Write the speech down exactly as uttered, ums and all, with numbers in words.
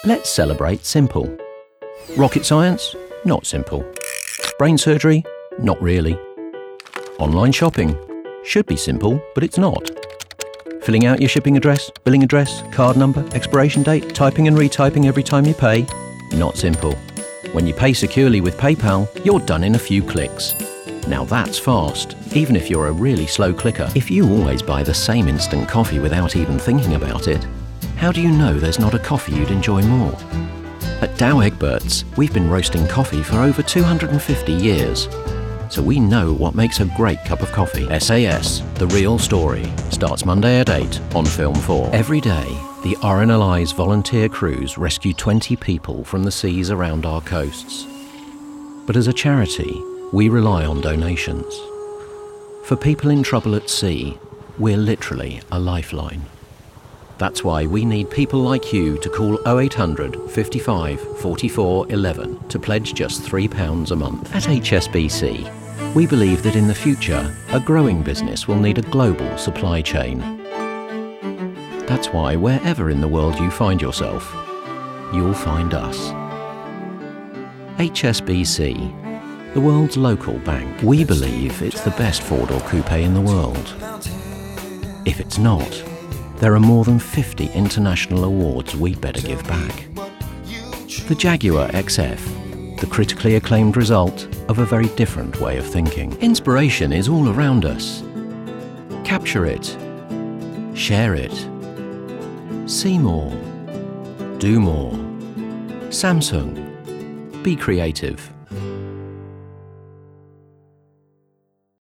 Let's celebrate simple. Rocket science? Not simple. Brain surgery? Not really. Online shopping? Should be simple, but it's not. Filling out your shipping address, billing address, card number, expiration date, typing and retyping every time you pay? Not simple. When you pay securely with PayPal, you're done in a few clicks. Now that's fast, even if you're a really slow clicker. If you always buy the same instant coffee without even thinking about it, how do you know there's not a coffee you'd enjoy more? At Dow Egberts, we've been roasting coffee for over two hundred fifty years. So we know what makes a great cup of coffee. S A S, The Real Story, starts Monday at eight on Film four. Every day, the R N L I's volunteer crews rescue twenty people from the seas around our coasts. But as a charity, we rely on donations. For people in trouble at sea, we're literally a lifeline. That's why we need people like you to call oh eight hundred, fifty-five, forty-four, eleven to pledge just three pounds a month. At H S B C, we believe that in the future, a growing business will need a global supply chain. That's why wherever in the world you find yourself, you'll find us. H S B C, the world's local bank. We believe it's the best four-door coupe in the world. If it's not, there are more than fifty international awards we'd better give back. The Jaguar X F, the critically acclaimed result of a very different way of thinking. Inspiration is all around us. Capture it. Share it. See more. Do more. Samsung. Be creative.